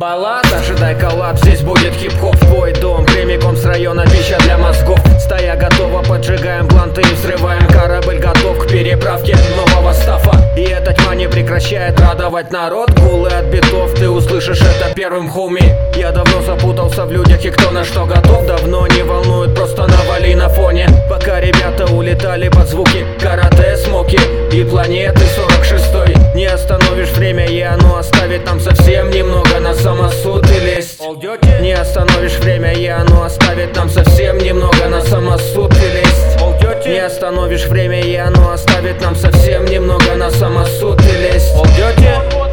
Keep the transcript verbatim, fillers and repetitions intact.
баллад, ожидай коллапс, здесь будет хип-хоп. Твой дом прямиком с района, пища для мозгов. Стая готова, поджигаем бланты и взрываем. Корабль готов к переправке нового стафа. И эта тьма не прекращает радовать народ. Гулы от битов, ты услышишь это первым, хоми. Я давно запутался в людях и кто на что готов. Давно не волнует, просто навали на фоне. Пока ребята улетали под звуки карате, смоки и планеты сорок шестой. Не остановишь время, и оно оставит нам совсем немного на самосуд и лесть. Не остановишь время, и оно оставит нам совсем немного на самосуд и лесть. Не остановишь время, и оно оставит нам совсем немного на самосуд и лесть.